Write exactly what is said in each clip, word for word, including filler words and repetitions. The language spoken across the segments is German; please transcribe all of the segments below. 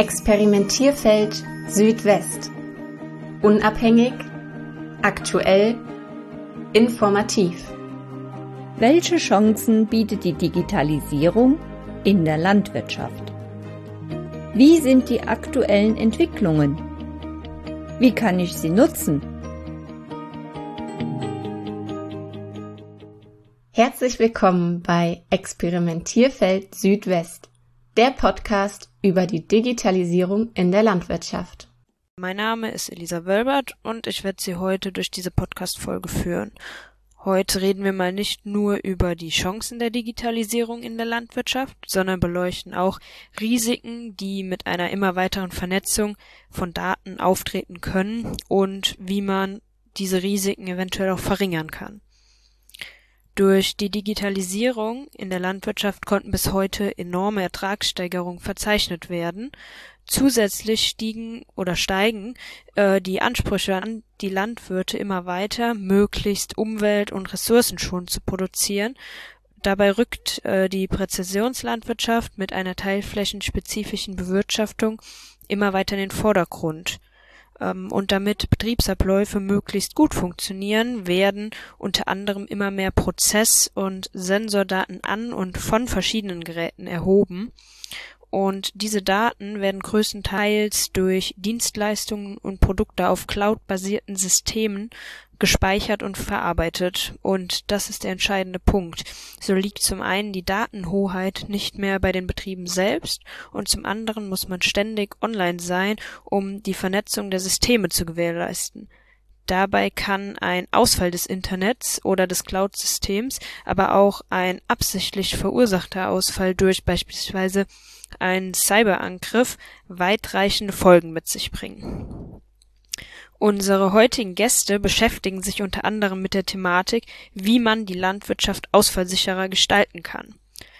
Experimentierfeld Südwest. Unabhängig, aktuell, informativ. Welche Chancen bietet die Digitalisierung in der Landwirtschaft? Wie sind die aktuellen Entwicklungen? Wie kann ich sie nutzen? Herzlich willkommen bei Experimentierfeld Südwest, der Podcast über die Digitalisierung in der Landwirtschaft. Mein Name ist Elisa Wölbert und ich werde Sie heute durch diese Podcast-Folge führen. Heute reden wir mal nicht nur über die Chancen der Digitalisierung in der Landwirtschaft, sondern beleuchten auch Risiken, die mit einer immer weiteren Vernetzung von Daten auftreten können und wie man diese Risiken eventuell auch verringern kann. Durch die Digitalisierung in der Landwirtschaft konnten bis heute enorme Ertragssteigerungen verzeichnet werden. Zusätzlich stiegen oder steigen äh, die Ansprüche an die Landwirte immer weiter, möglichst umwelt- und ressourcenschonend zu produzieren. Dabei rückt äh, die Präzisionslandwirtschaft mit einer teilflächenspezifischen Bewirtschaftung immer weiter in den Vordergrund. Und damit Betriebsabläufe möglichst gut funktionieren, werden unter anderem immer mehr Prozess- und Sensordaten an und von verschiedenen Geräten erhoben. Und diese Daten werden größtenteils durch Dienstleistungen und Produkte auf cloud-basierten Systemen gespeichert und verarbeitet. Und das ist der entscheidende Punkt. So liegt zum einen die Datenhoheit nicht mehr bei den Betrieben selbst und zum anderen muss man ständig online sein, um die Vernetzung der Systeme zu gewährleisten. Dabei kann ein Ausfall des Internets oder des Cloud-Systems, aber auch ein absichtlich verursachter Ausfall durch beispielsweise einen Cyberangriff weitreichende Folgen mit sich bringen. Unsere heutigen Gäste beschäftigen sich unter anderem mit der Thematik, wie man die Landwirtschaft ausfallsicherer gestalten kann.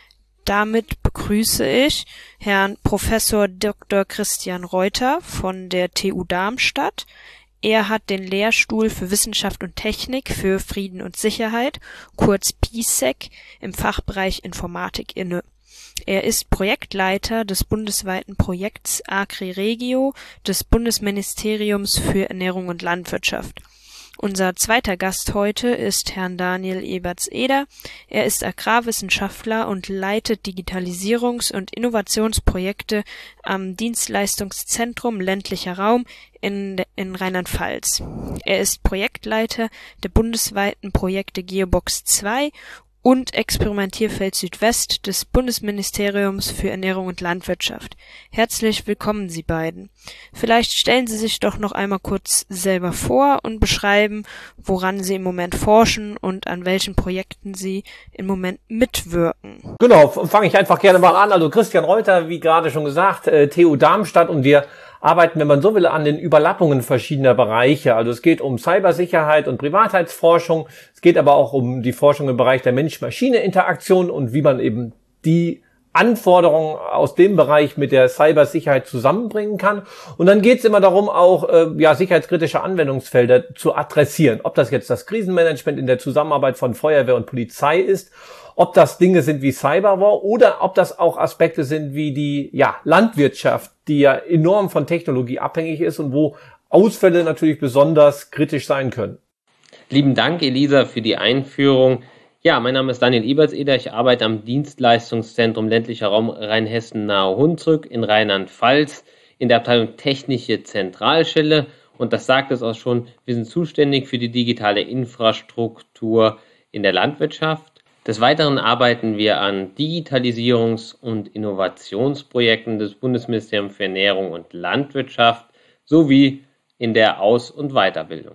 Damit begrüße ich Herrn Professor Doktor Christian Reuter von der T U Darmstadt. Er hat den Lehrstuhl für Wissenschaft und Technik für Frieden und Sicherheit, kurz P I S E C, im Fachbereich Informatik inne. Er ist Projektleiter des bundesweiten Projekts Agri-Regio des Bundesministeriums für Ernährung und Landwirtschaft. Unser zweiter Gast heute ist Herrn Daniel Eberts-Eder. Er ist Agrarwissenschaftler und leitet Digitalisierungs- und Innovationsprojekte am Dienstleistungszentrum ländlicher Raum in, in Rheinland-Pfalz. Er ist Projektleiter der bundesweiten Projekte Geobox zwei und Experimentierfeld Südwest des Bundesministeriums für Ernährung und Landwirtschaft. Herzlich willkommen, Sie beiden. Vielleicht stellen Sie sich doch noch einmal kurz selber vor und beschreiben, woran Sie im Moment forschen und an welchen Projekten Sie im Moment mitwirken. Genau, fange ich einfach gerne mal an. Also Christian Reuter, wie gerade schon gesagt, äh, T U Darmstadt, und wir arbeiten, wenn man so will, an den Überlappungen verschiedener Bereiche. Also es geht um Cybersicherheit und Privatheitsforschung. Es geht aber auch um die Forschung im Bereich der Mensch-Maschine-Interaktion und wie man eben die Anforderungen aus dem Bereich mit der Cybersicherheit zusammenbringen kann. Und dann geht es immer darum, auch äh, ja sicherheitskritische Anwendungsfelder zu adressieren. Ob das jetzt das Krisenmanagement in der Zusammenarbeit von Feuerwehr und Polizei ist, ob das Dinge sind wie Cyberwar oder ob das auch Aspekte sind wie die ja Landwirtschaft, die ja enorm von Technologie abhängig ist und wo Ausfälle natürlich besonders kritisch sein können. Lieben Dank, Elisa, für die Einführung. Ja, mein Name ist Daniel Eberts-Eder. Ich arbeite am Dienstleistungszentrum ländlicher Raum Rheinhessen nahe Hunsrück in Rheinland-Pfalz in der Abteilung Technische Zentralstelle. Und das sagt es auch schon, wir sind zuständig für die digitale Infrastruktur in der Landwirtschaft. Des Weiteren arbeiten wir an Digitalisierungs- und Innovationsprojekten des Bundesministeriums für Ernährung und Landwirtschaft sowie in der Aus- und Weiterbildung.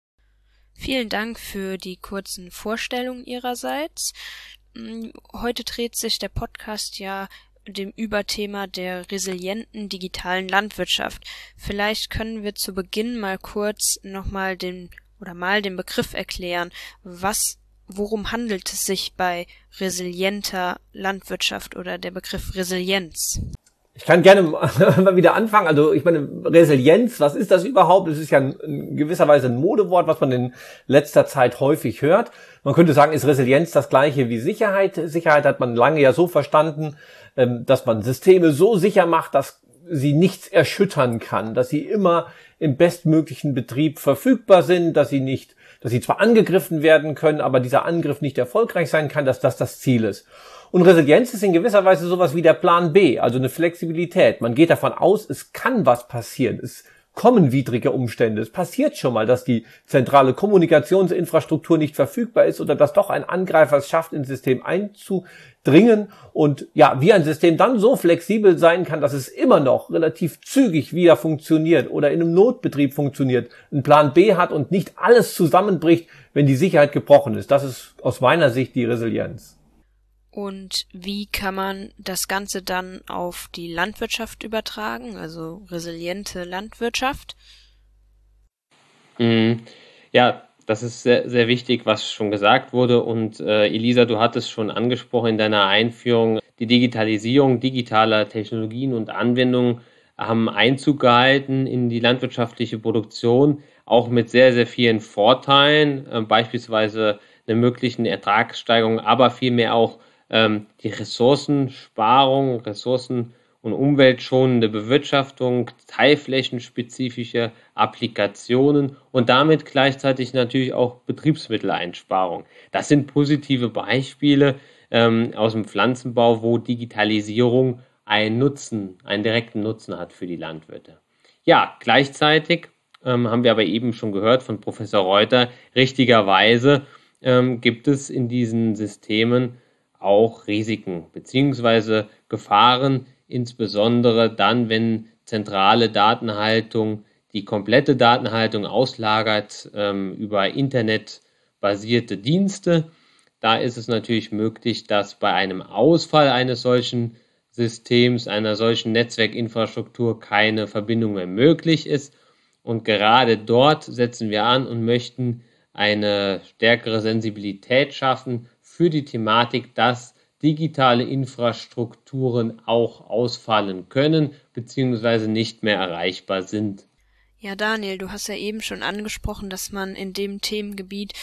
Vielen Dank für die kurzen Vorstellungen Ihrerseits. Heute dreht sich der Podcast ja dem Überthema der resilienten digitalen Landwirtschaft. Vielleicht können wir zu Beginn mal kurz nochmal den oder mal den Begriff erklären. Was Worum handelt es sich bei resilienter Landwirtschaft oder der Begriff Resilienz? Ich kann gerne mal wieder anfangen. Also ich meine, Resilienz, was ist das überhaupt? Es ist ja in gewisser Weise ein Modewort, was man in letzter Zeit häufig hört. Man könnte sagen, ist Resilienz das gleiche wie Sicherheit? Sicherheit hat man lange ja so verstanden, dass man Systeme so sicher macht, dass sie nichts erschüttern kann, dass sie immer im bestmöglichen Betrieb verfügbar sind, dass sie nicht, dass sie zwar angegriffen werden können, aber dieser Angriff nicht erfolgreich sein kann, dass das das Ziel ist. Und Resilienz ist in gewisser Weise sowas wie der Plan B, also eine Flexibilität. Man geht davon aus, es kann was passieren, es kommen widrige Umstände. Es passiert schon mal, dass die zentrale Kommunikationsinfrastruktur nicht verfügbar ist oder dass doch ein Angreifer es schafft, ins System einzudringen. Und ja, wie ein System dann so flexibel sein kann, dass es immer noch relativ zügig wieder funktioniert oder in einem Notbetrieb funktioniert, einen Plan B hat und nicht alles zusammenbricht, wenn die Sicherheit gebrochen ist. Das ist aus meiner Sicht die Resilienz. Und wie kann man das Ganze dann auf die Landwirtschaft übertragen, also resiliente Landwirtschaft? Mm, ja, das ist sehr, sehr wichtig, was schon gesagt wurde. Und äh, Elisa, du hattest schon angesprochen in deiner Einführung, die Digitalisierung digitaler Technologien und Anwendungen haben Einzug gehalten in die landwirtschaftliche Produktion, auch mit sehr, sehr vielen Vorteilen, äh, beispielsweise einer möglichen Ertragssteigerung, aber vielmehr auch die Ressourcensparung, ressourcen- und umweltschonende Bewirtschaftung, teilflächenspezifische Applikationen und damit gleichzeitig natürlich auch Betriebsmitteleinsparung. Das sind positive Beispiele ähm, aus dem Pflanzenbau, wo Digitalisierung einen Nutzen, einen direkten Nutzen hat für die Landwirte. Ja, gleichzeitig ähm, haben wir aber eben schon gehört von Professor Reuter, richtigerweise ähm, gibt es in diesen Systemen auch Risiken bzw. Gefahren, insbesondere dann, wenn zentrale Datenhaltung die komplette Datenhaltung auslagert ähm, über internetbasierte Dienste. Da ist es natürlich möglich, dass bei einem Ausfall eines solchen Systems, einer solchen Netzwerkinfrastruktur keine Verbindung mehr möglich ist. Und gerade dort setzen wir an und möchten eine stärkere Sensibilität schaffen für die Thematik, dass digitale Infrastrukturen auch ausfallen können bzw. nicht mehr erreichbar sind. Ja, Daniel, du hast ja eben schon angesprochen, dass man in dem Themengebiet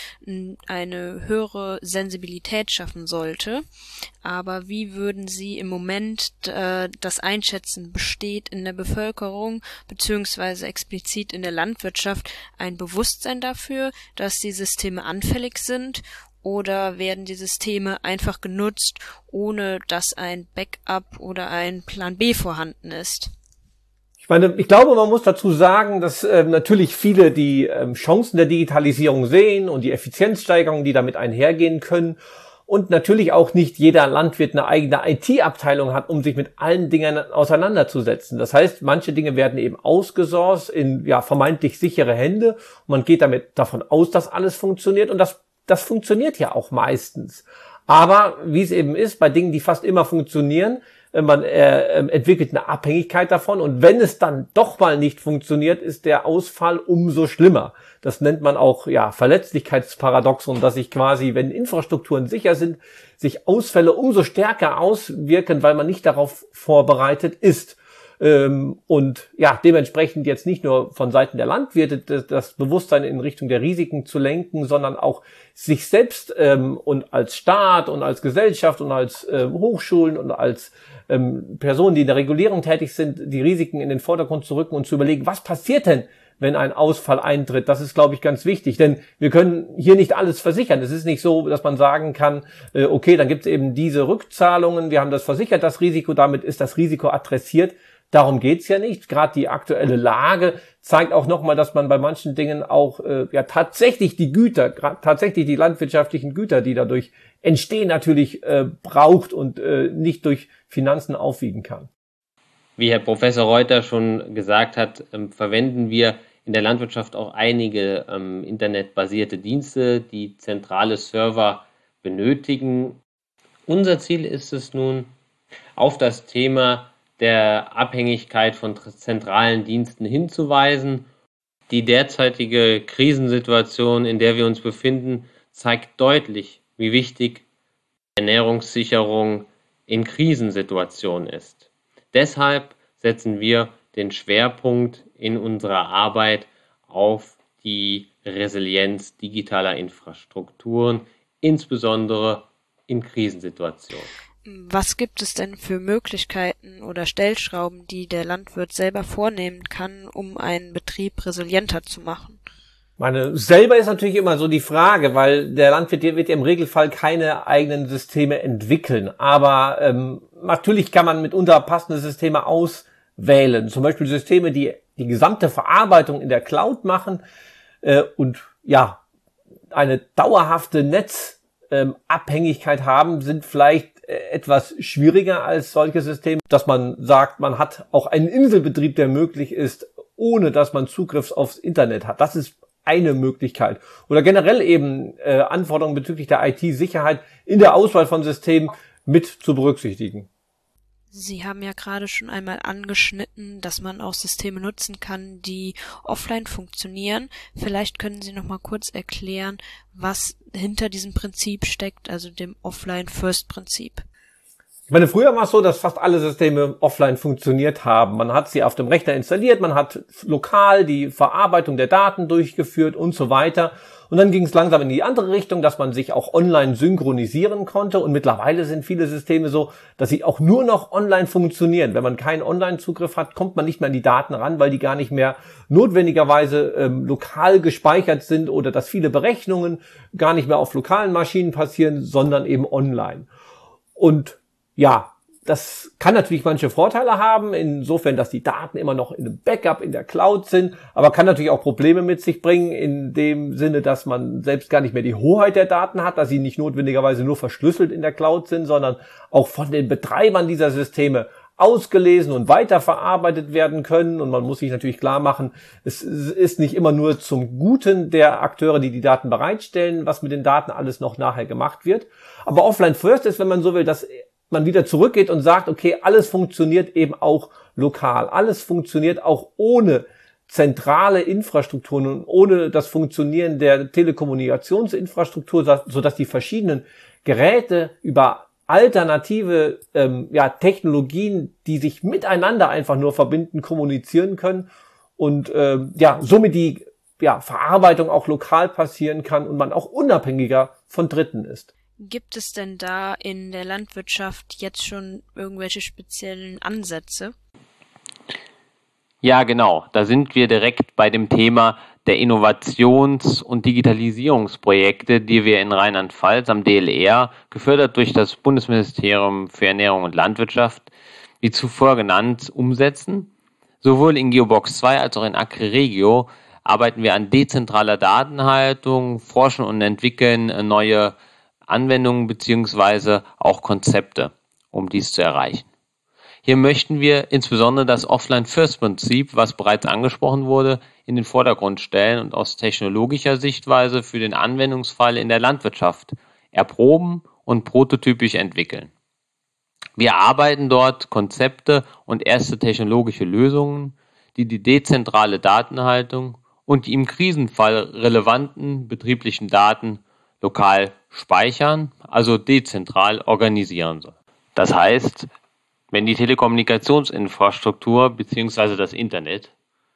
eine höhere Sensibilität schaffen sollte. Aber wie würden Sie im Moment äh, das einschätzen? Besteht in der Bevölkerung beziehungsweise explizit in der Landwirtschaft ein Bewusstsein dafür, dass die Systeme anfällig sind? Oder werden die Systeme einfach genutzt, ohne dass ein Backup oder ein Plan B vorhanden ist? Ich meine, ich glaube, man muss dazu sagen, dass äh, natürlich viele die ähm, Chancen der Digitalisierung sehen und die Effizienzsteigerungen, die damit einhergehen können. Und natürlich auch nicht jeder Landwirt eine eigene I T-Abteilung hat, um sich mit allen Dingen auseinanderzusetzen. Das heißt, manche Dinge werden eben ausgesourced in ja vermeintlich sichere Hände. Und man geht damit davon aus, dass alles funktioniert. Und das Das funktioniert ja auch meistens. Aber wie es eben ist, bei Dingen, die fast immer funktionieren, man äh, entwickelt eine Abhängigkeit davon. Und wenn es dann doch mal nicht funktioniert, ist der Ausfall umso schlimmer. Das nennt man auch ja Verletzlichkeitsparadoxon, dass sich quasi, wenn Infrastrukturen sicher sind, sich Ausfälle umso stärker auswirken, weil man nicht darauf vorbereitet ist. Und ja, dementsprechend jetzt nicht nur von Seiten der Landwirte das Bewusstsein in Richtung der Risiken zu lenken, sondern auch sich selbst ähm, und als Staat und als Gesellschaft und als ähm, Hochschulen und als ähm, Personen, die in der Regulierung tätig sind, die Risiken in den Vordergrund zu rücken und zu überlegen, was passiert denn, wenn ein Ausfall eintritt. Das ist, glaube ich, ganz wichtig, denn wir können hier nicht alles versichern. Es ist nicht so, dass man sagen kann, äh, okay, dann gibt es eben diese Rückzahlungen, wir haben das versichert, das Risiko, damit ist das Risiko adressiert. Darum geht's ja nicht. Gerade die aktuelle Lage zeigt auch nochmal, dass man bei manchen Dingen auch äh, ja tatsächlich die Güter, tatsächlich die landwirtschaftlichen Güter, die dadurch entstehen, natürlich äh, braucht und äh, nicht durch Finanzen aufwiegen kann. Wie Herr Professor Reuter schon gesagt hat, ähm, verwenden wir in der Landwirtschaft auch einige ähm, internetbasierte Dienste, die zentrale Server benötigen. Unser Ziel ist es nun, auf das Thema der Abhängigkeit von zentralen Diensten hinzuweisen. Die derzeitige Krisensituation, in der wir uns befinden, zeigt deutlich, wie wichtig Ernährungssicherung in Krisensituationen ist. Deshalb setzen wir den Schwerpunkt in unserer Arbeit auf die Resilienz digitaler Infrastrukturen, insbesondere in Krisensituationen. Was gibt es denn für Möglichkeiten oder Stellschrauben, die der Landwirt selber vornehmen kann, um einen Betrieb resilienter zu machen? Meine, selber ist natürlich immer so die Frage, weil der Landwirt wird ja im Regelfall keine eigenen Systeme entwickeln. Aber ähm, natürlich kann man mitunter passende Systeme auswählen. Zum Beispiel Systeme, die die gesamte Verarbeitung in der Cloud machen äh, und ja eine dauerhafte Netzabhängigkeit ähm, haben, sind vielleicht äh, etwas schwieriger als solche Systeme, dass man sagt, man hat auch einen Inselbetrieb, der möglich ist, ohne dass man Zugriff aufs Internet hat. Das ist eine Möglichkeit. Oder generell eben äh, Anforderungen bezüglich der I T-Sicherheit in der Auswahl von Systemen mit zu berücksichtigen. Sie haben ja gerade schon einmal angeschnitten, dass man auch Systeme nutzen kann, die offline funktionieren. Vielleicht können Sie noch mal kurz erklären, was hinter diesem Prinzip steckt, also dem Offline-First-Prinzip. Ich meine, früher war es so, dass fast alle Systeme offline funktioniert haben. Man hat sie auf dem Rechner installiert, man hat lokal die Verarbeitung der Daten durchgeführt und so weiter. Und dann ging es langsam in die andere Richtung, dass man sich auch online synchronisieren konnte. Und mittlerweile sind viele Systeme so, dass sie auch nur noch online funktionieren. Wenn man keinen Online-Zugriff hat, kommt man nicht mehr an die Daten ran, weil die gar nicht mehr notwendigerweise ähm, lokal gespeichert sind oder dass viele Berechnungen gar nicht mehr auf lokalen Maschinen passieren, sondern eben online. Und ja, das kann natürlich manche Vorteile haben, insofern, dass die Daten immer noch in einem Backup in der Cloud sind, aber kann natürlich auch Probleme mit sich bringen, in dem Sinne, dass man selbst gar nicht mehr die Hoheit der Daten hat, dass sie nicht notwendigerweise nur verschlüsselt in der Cloud sind, sondern auch von den Betreibern dieser Systeme ausgelesen und weiterverarbeitet werden können. Und man muss sich natürlich klar machen, es ist nicht immer nur zum Guten der Akteure, die die Daten bereitstellen, was mit den Daten alles noch nachher gemacht wird. Aber Offline First ist, wenn man so will, dass man wieder zurückgeht und sagt, okay, alles funktioniert eben auch lokal. Alles funktioniert auch ohne zentrale Infrastrukturen und ohne das Funktionieren der Telekommunikationsinfrastruktur, sodass die verschiedenen Geräte über alternative ähm, ja, Technologien, die sich miteinander einfach nur verbinden, kommunizieren können und ähm, ja somit die ja, Verarbeitung auch lokal passieren kann und man auch unabhängiger von Dritten ist. Gibt es denn da in der Landwirtschaft jetzt schon irgendwelche speziellen Ansätze? Ja, genau. Da sind wir direkt bei dem Thema der Innovations- und Digitalisierungsprojekte, die wir in Rheinland-Pfalz am D L R, gefördert durch das Bundesministerium für Ernährung und Landwirtschaft, wie zuvor genannt, umsetzen. Sowohl in Geobox zwei als auch in AgriRegio arbeiten wir an dezentraler Datenhaltung, forschen und entwickeln neue Anwendungen beziehungsweise auch Konzepte, um dies zu erreichen. Hier möchten wir insbesondere das Offline-First-Prinzip, was bereits angesprochen wurde, in den Vordergrund stellen und aus technologischer Sichtweise für den Anwendungsfall in der Landwirtschaft erproben und prototypisch entwickeln. Wir arbeiten dort Konzepte und erste technologische Lösungen, die die dezentrale Datenhaltung und die im Krisenfall relevanten betrieblichen Daten lokal speichern, also dezentral organisieren soll. Das heißt, wenn die Telekommunikationsinfrastruktur bzw. das Internet,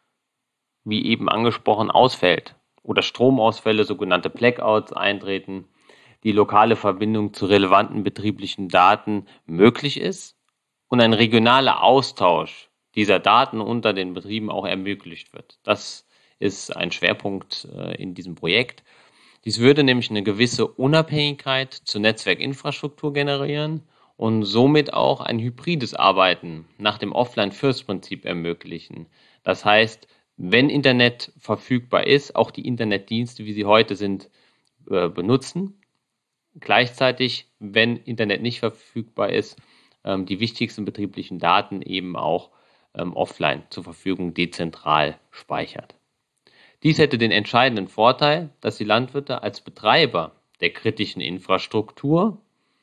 wie eben angesprochen, ausfällt oder Stromausfälle, sogenannte Blackouts eintreten, die lokale Verbindung zu relevanten betrieblichen Daten möglich ist und ein regionaler Austausch dieser Daten unter den Betrieben auch ermöglicht wird. Das ist ein Schwerpunkt äh, in diesem Projekt. Dies würde nämlich eine gewisse Unabhängigkeit zur Netzwerkinfrastruktur generieren und somit auch ein hybrides Arbeiten nach dem Offline-First-Prinzip ermöglichen. Das heißt, wenn Internet verfügbar ist, auch die Internetdienste, wie sie heute sind, äh, benutzen. Gleichzeitig, wenn Internet nicht verfügbar ist, ähm, die wichtigsten betrieblichen Daten eben auch ähm, offline zur Verfügung dezentral speichert. Dies hätte den entscheidenden Vorteil, dass die Landwirte als Betreiber der kritischen Infrastruktur,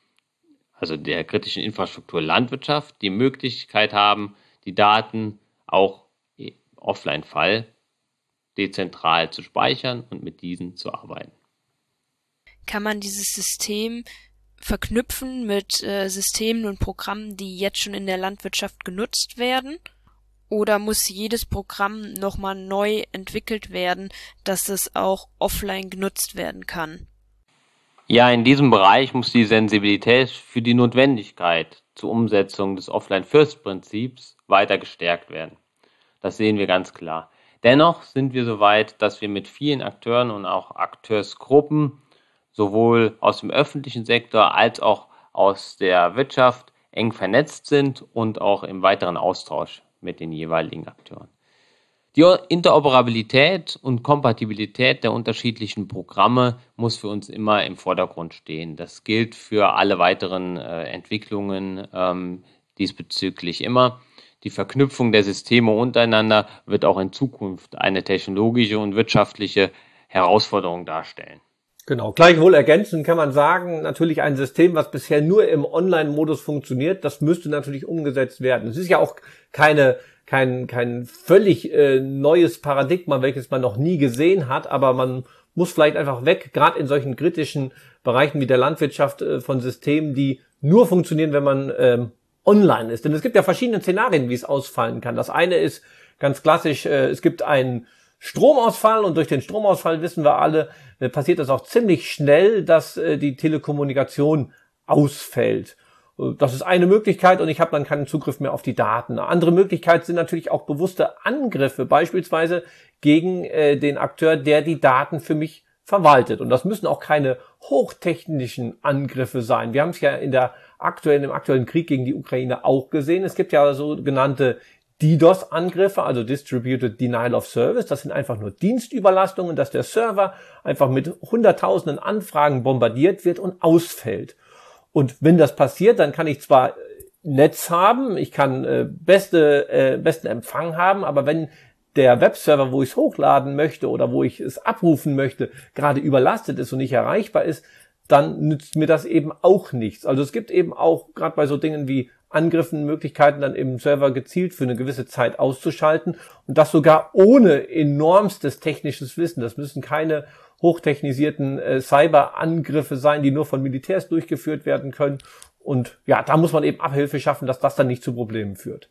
also der kritischen Infrastruktur Landwirtschaft, die Möglichkeit haben, die Daten auch im Offline-Fall dezentral zu speichern und mit diesen zu arbeiten. Kann man dieses System verknüpfen mit äh, Systemen und Programmen, die jetzt schon in der Landwirtschaft genutzt werden? Oder muss jedes Programm nochmal neu entwickelt werden, dass es auch offline genutzt werden kann? Ja, in diesem Bereich muss die Sensibilität für die Notwendigkeit zur Umsetzung des Offline-First-Prinzips weiter gestärkt werden. Das sehen wir ganz klar. Dennoch sind wir so weit, dass wir mit vielen Akteuren und auch Akteursgruppen sowohl aus dem öffentlichen Sektor als auch aus der Wirtschaft eng vernetzt sind und auch im weiteren Austausch mit den jeweiligen Akteuren. Die Interoperabilität und Kompatibilität der unterschiedlichen Programme muss für uns immer im Vordergrund stehen. Das gilt für alle weiteren äh, Entwicklungen ähm, diesbezüglich immer. Die Verknüpfung der Systeme untereinander wird auch in Zukunft eine technologische und wirtschaftliche Herausforderung darstellen. Genau, gleichwohl ergänzend kann man sagen, natürlich ein System, was bisher nur im Online-Modus funktioniert, das müsste natürlich umgesetzt werden. Es ist ja auch keine kein kein völlig äh, neues Paradigma, welches man noch nie gesehen hat, aber man muss vielleicht einfach weg, gerade in solchen kritischen Bereichen wie der Landwirtschaft, äh, von Systemen, die nur funktionieren, wenn man ähm, online ist. Denn es gibt ja verschiedene Szenarien, wie es ausfallen kann. Das eine ist ganz klassisch, äh, es gibt einen Stromausfall und durch den Stromausfall, wissen wir alle, äh, passiert das auch ziemlich schnell, dass äh, die Telekommunikation ausfällt. Das ist eine Möglichkeit und ich habe dann keinen Zugriff mehr auf die Daten. Eine andere Möglichkeit sind natürlich auch bewusste Angriffe, beispielsweise gegen äh, den Akteur, der die Daten für mich verwaltet. Und das müssen auch keine hochtechnischen Angriffe sein. Wir haben es ja in der aktuellen, im aktuellen Krieg gegen die Ukraine auch gesehen. Es gibt ja sogenannte DDoS-Angriffe, also Distributed Denial of Service. Das sind einfach nur Dienstüberlastungen, dass der Server einfach mit hunderttausenden Anfragen bombardiert wird und ausfällt. Und wenn das passiert, dann kann ich zwar Netz haben, ich kann äh, beste äh, besten Empfang haben, aber wenn der Webserver, wo ich es hochladen möchte oder wo ich es abrufen möchte, gerade überlastet ist und nicht erreichbar ist, dann nützt mir das eben auch nichts. Also es gibt eben auch gerade bei so Dingen wie Angriffen Möglichkeiten, dann eben Server gezielt für eine gewisse Zeit auszuschalten und das sogar ohne enormstes technisches Wissen. Das müssen keine hochtechnisierten äh, Cyberangriffe sein, die nur von Militärs durchgeführt werden können. Und ja, da muss man eben Abhilfe schaffen, dass das dann nicht zu Problemen führt.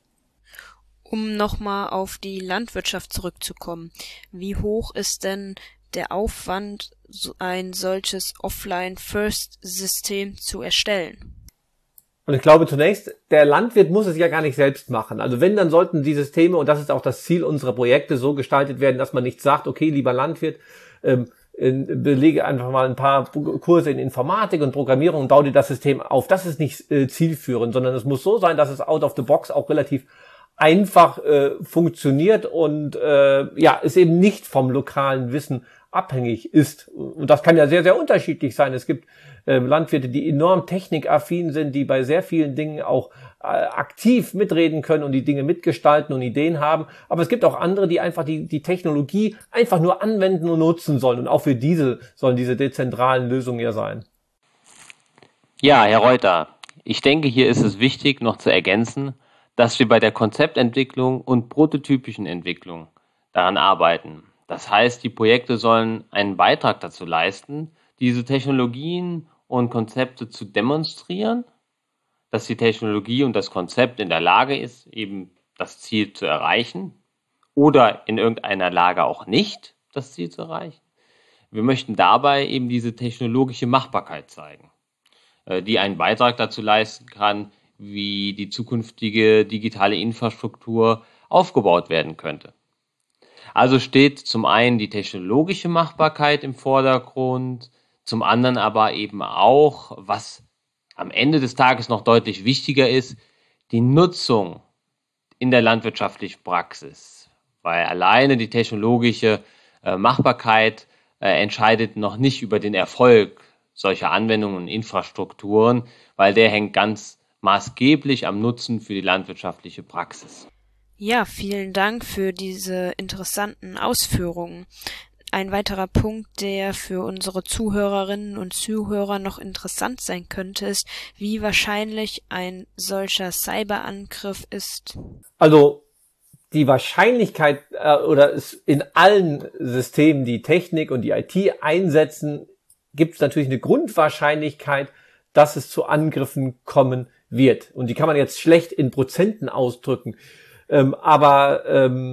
Um nochmal auf die Landwirtschaft zurückzukommen. Wie hoch ist denn der Aufwand, ein solches Offline-First-System zu erstellen? Und ich glaube zunächst, der Landwirt muss es ja gar nicht selbst machen. Also wenn, dann sollten die Systeme, und das ist auch das Ziel unserer Projekte, so gestaltet werden, dass man nicht sagt, okay, lieber Landwirt, ähm, belege einfach mal ein paar Kurse in Informatik und Programmierung und baue dir das System auf. Das ist nicht äh, zielführend, sondern es muss so sein, dass es out of the box auch relativ einfach äh, funktioniert und äh, ja, es eben nicht vom lokalen Wissen abhängig ist. Und das kann ja sehr, sehr unterschiedlich sein. Es gibt äh, Landwirte, die enorm technikaffin sind, die bei sehr vielen Dingen auch äh, aktiv mitreden können und die Dinge mitgestalten und Ideen haben. Aber es gibt auch andere, die einfach die, die Technologie einfach nur anwenden und nutzen sollen. Und auch für diese sollen diese dezentralen Lösungen ja sein. Ja, Herr Reuter, ich denke, hier ist es wichtig, noch zu ergänzen, dass wir bei der Konzeptentwicklung und prototypischen Entwicklung daran arbeiten. Das heißt, die Projekte sollen einen Beitrag dazu leisten, diese Technologien und Konzepte zu demonstrieren, dass die Technologie und das Konzept in der Lage ist, eben das Ziel zu erreichen oder in irgendeiner Lage auch nicht das Ziel zu erreichen. Wir möchten dabei eben diese technologische Machbarkeit zeigen, die einen Beitrag dazu leisten kann, wie die zukünftige digitale Infrastruktur aufgebaut werden könnte. Also steht zum einen die technologische Machbarkeit im Vordergrund, zum anderen aber eben auch, was am Ende des Tages noch deutlich wichtiger ist, die Nutzung in der landwirtschaftlichen Praxis. Weil alleine die technologische äh, Machbarkeit äh, entscheidet noch nicht über den Erfolg solcher Anwendungen und Infrastrukturen, weil der hängt ganz maßgeblich am Nutzen für die landwirtschaftliche Praxis. Ja, vielen Dank für diese interessanten Ausführungen. Ein weiterer Punkt, der für unsere Zuhörerinnen und Zuhörer noch interessant sein könnte, ist, wie wahrscheinlich ein solcher Cyberangriff ist. Also die Wahrscheinlichkeit äh, oder es in allen Systemen, die Technik und die I T einsetzen, gibt es natürlich eine Grundwahrscheinlichkeit, dass es zu Angriffen kommen wird. Und die kann man jetzt schlecht in Prozenten ausdrücken. Ähm, aber ähm,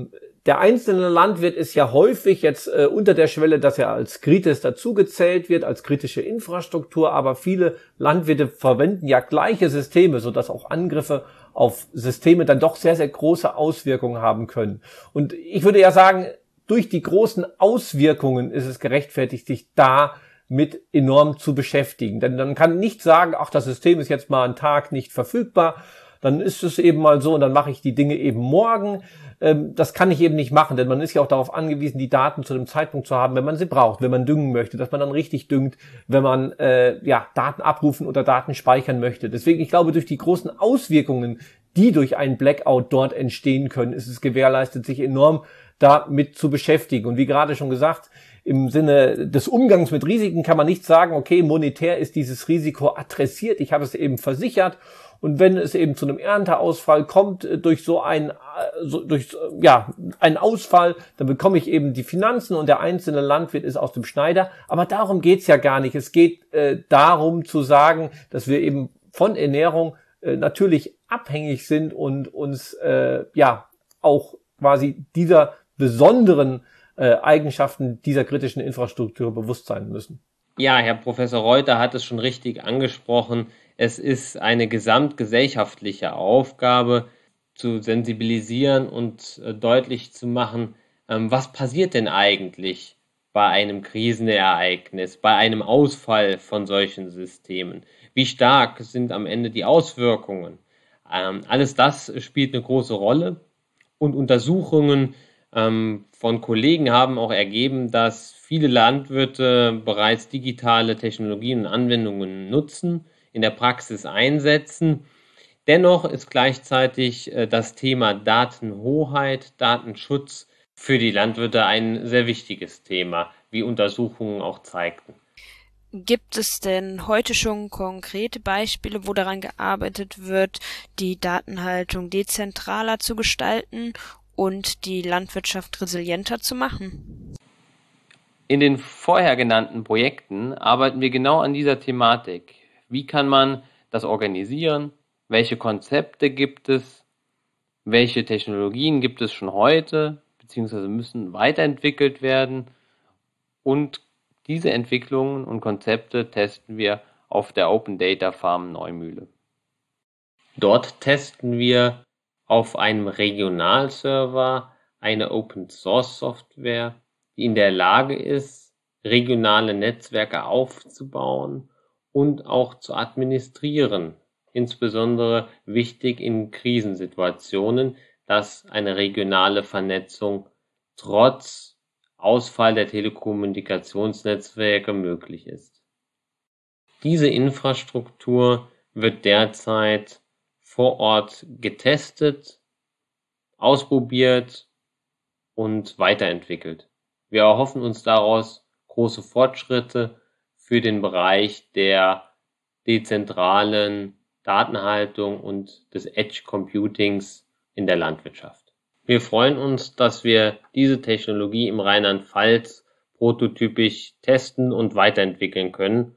der einzelne Landwirt ist ja häufig jetzt äh, unter der Schwelle, dass er als Kritis dazugezählt wird, als kritische Infrastruktur, aber viele Landwirte verwenden ja gleiche Systeme, sodass auch Angriffe auf Systeme dann doch sehr, sehr große Auswirkungen haben können. Und ich würde ja sagen, durch die großen Auswirkungen ist es gerechtfertigt, sich da mit enorm zu beschäftigen. Denn man kann nicht sagen, ach, das System ist jetzt mal einen Tag nicht verfügbar, dann ist es eben mal so und dann mache ich die Dinge eben morgen. Das kann ich eben nicht machen, denn man ist ja auch darauf angewiesen, die Daten zu dem Zeitpunkt zu haben, wenn man sie braucht, wenn man düngen möchte, dass man dann richtig düngt, wenn man äh, ja Daten abrufen oder Daten speichern möchte. Deswegen, ich glaube, durch die großen Auswirkungen, die durch einen Blackout dort entstehen können, ist es gewährleistet, sich enorm damit zu beschäftigen. Und wie gerade schon gesagt, im Sinne des Umgangs mit Risiken kann man nicht sagen, okay, monetär ist dieses Risiko adressiert, ich habe es eben versichert. Und wenn es eben zu einem Ernteausfall kommt, durch so ein, so, durch, ja, einen Ausfall, dann bekomme ich eben die Finanzen und der einzelne Landwirt ist aus dem Schneider. Aber darum geht's ja gar nicht. Es geht äh, darum zu sagen, dass wir eben von Ernährung äh, natürlich abhängig sind und uns, äh, ja, auch quasi dieser besonderen äh, Eigenschaften dieser kritischen Infrastruktur bewusst sein müssen. Ja, Herr Professor Reuter hat es schon richtig angesprochen. Es ist eine gesamtgesellschaftliche Aufgabe, zu sensibilisieren und äh, deutlich zu machen, ähm, was passiert denn eigentlich bei einem Krisenereignis, bei einem Ausfall von solchen Systemen? Wie stark sind am Ende die Auswirkungen? Ähm, alles das spielt eine große Rolle und Untersuchungen ähm, von Kollegen haben auch ergeben, dass viele Landwirte bereits digitale Technologien und Anwendungen nutzen, in der Praxis einsetzen. Dennoch ist gleichzeitig äh, das Thema Datenhoheit, Datenschutz für die Landwirte ein sehr wichtiges Thema, wie Untersuchungen auch zeigten. Gibt es denn heute schon konkrete Beispiele, wo daran gearbeitet wird, die Datenhaltung dezentraler zu gestalten und die Landwirtschaft resilienter zu machen? In den vorher genannten Projekten arbeiten wir genau an dieser Thematik. Wie kann man das organisieren? Welche Konzepte gibt es? Welche Technologien gibt es schon heute, beziehungsweise müssen weiterentwickelt werden? Und diese Entwicklungen und Konzepte testen wir auf der Open Data Farm Neumühle. Dort testen wir auf einem Regionalserver eine Open Source Software, die in der Lage ist, regionale Netzwerke aufzubauen und auch zu administrieren. Insbesondere wichtig in Krisensituationen, dass eine regionale Vernetzung trotz Ausfall der Telekommunikationsnetzwerke möglich ist. Diese Infrastruktur wird derzeit vor Ort getestet, ausprobiert und weiterentwickelt. Wir erhoffen uns daraus große Fortschritte für den Bereich der dezentralen Datenhaltung und des Edge Computings in der Landwirtschaft. Wir freuen uns, dass wir diese Technologie im Rheinland-Pfalz prototypisch testen und weiterentwickeln können.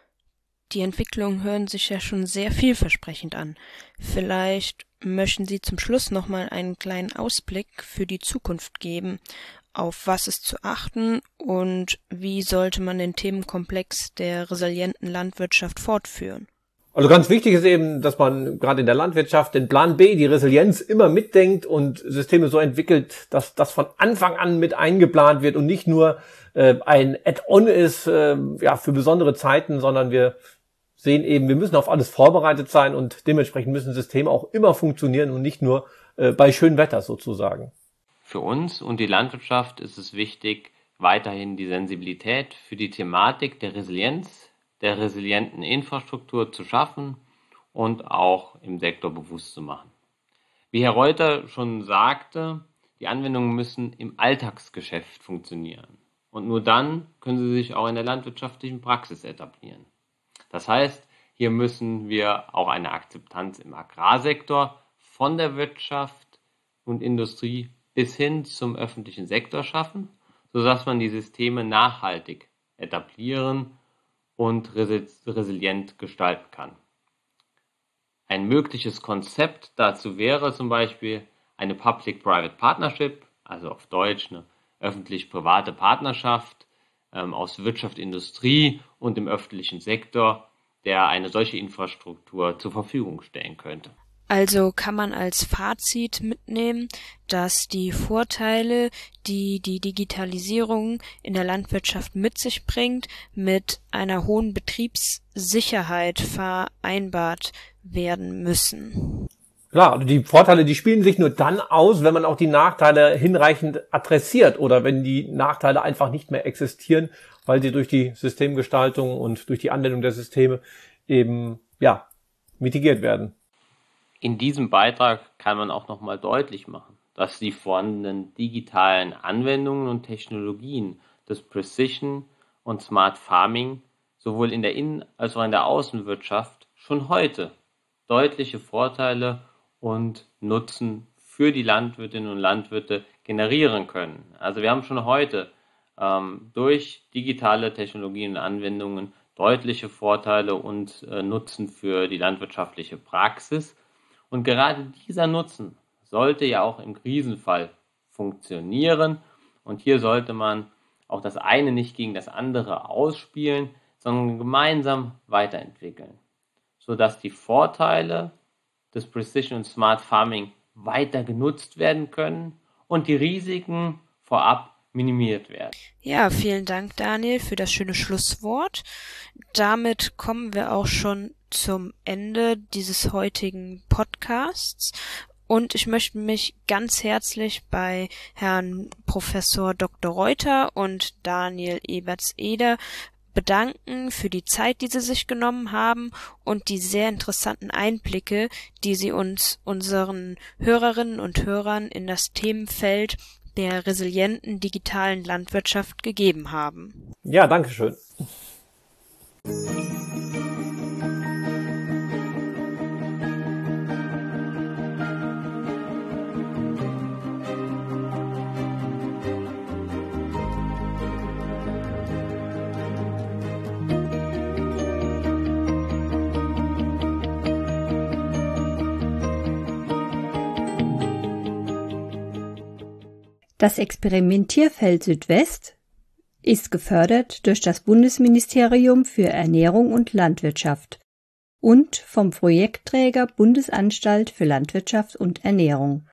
Die Entwicklungen hören sich ja schon sehr vielversprechend an. Vielleicht möchten Sie zum Schluss nochmal einen kleinen Ausblick für die Zukunft geben. Auf was ist zu achten und wie sollte man den Themenkomplex der resilienten Landwirtschaft fortführen? Also ganz wichtig ist eben, dass man gerade in der Landwirtschaft den Plan B, die Resilienz, immer mitdenkt und Systeme so entwickelt, dass das von Anfang an mit eingeplant wird und nicht nur äh, ein Add-on ist äh, ja für besondere Zeiten, sondern wir sehen eben, wir müssen auf alles vorbereitet sein und dementsprechend müssen Systeme auch immer funktionieren und nicht nur äh, bei schönem Wetter sozusagen. Für uns und die Landwirtschaft ist es wichtig, weiterhin die Sensibilität für die Thematik der Resilienz, der resilienten Infrastruktur zu schaffen und auch im Sektor bewusst zu machen. Wie Herr Reuter schon sagte, die Anwendungen müssen im Alltagsgeschäft funktionieren und nur dann können sie sich auch in der landwirtschaftlichen Praxis etablieren. Das heißt, hier müssen wir auch eine Akzeptanz im Agrarsektor von der Wirtschaft und Industrie bis hin zum öffentlichen Sektor schaffen, sodass man die Systeme nachhaltig etablieren und resilient gestalten kann. Ein mögliches Konzept dazu wäre zum Beispiel eine Public-Private Partnership, also auf Deutsch eine öffentlich-private Partnerschaft ähm, aus Wirtschaft, Industrie und dem öffentlichen Sektor, der eine solche Infrastruktur zur Verfügung stellen könnte. Also kann man als Fazit mitnehmen, dass die Vorteile, die die Digitalisierung in der Landwirtschaft mit sich bringt, mit einer hohen Betriebssicherheit vereinbart werden müssen. Klar, also die Vorteile, die spielen sich nur dann aus, wenn man auch die Nachteile hinreichend adressiert oder wenn die Nachteile einfach nicht mehr existieren, weil sie durch die Systemgestaltung und durch die Anwendung der Systeme eben, ja, mitigiert werden. In diesem Beitrag kann man auch nochmal deutlich machen, dass die vorhandenen digitalen Anwendungen und Technologien des Precision und Smart Farming sowohl in der Innen- als auch in der Außenwirtschaft schon heute deutliche Vorteile und Nutzen für die Landwirtinnen und Landwirte generieren können. Also wir haben schon heute ähm, durch digitale Technologien und Anwendungen deutliche Vorteile und äh, Nutzen für die landwirtschaftliche Praxis. Und gerade dieser Nutzen sollte ja auch im Krisenfall funktionieren. Und hier sollte man auch das eine nicht gegen das andere ausspielen, sondern gemeinsam weiterentwickeln, sodass die Vorteile des Precision und Smart Farming weiter genutzt werden können und die Risiken vorab minimiert werden. Ja, vielen Dank, Daniel, für das schöne Schlusswort. Damit kommen wir auch schon zum Ende dieses heutigen Podcasts. Und ich möchte mich ganz herzlich bei Herrn Professor Doktor Reuter und Daniel Eberts-Eder bedanken für die Zeit, die sie sich genommen haben und die sehr interessanten Einblicke, die sie uns, unseren Hörerinnen und Hörern, in das Themenfeld der resilienten digitalen Landwirtschaft gegeben haben. Ja, danke schön. Das Experimentierfeld Südwest ist gefördert durch das Bundesministerium für Ernährung und Landwirtschaft und vom Projektträger Bundesanstalt für Landwirtschaft und Ernährung.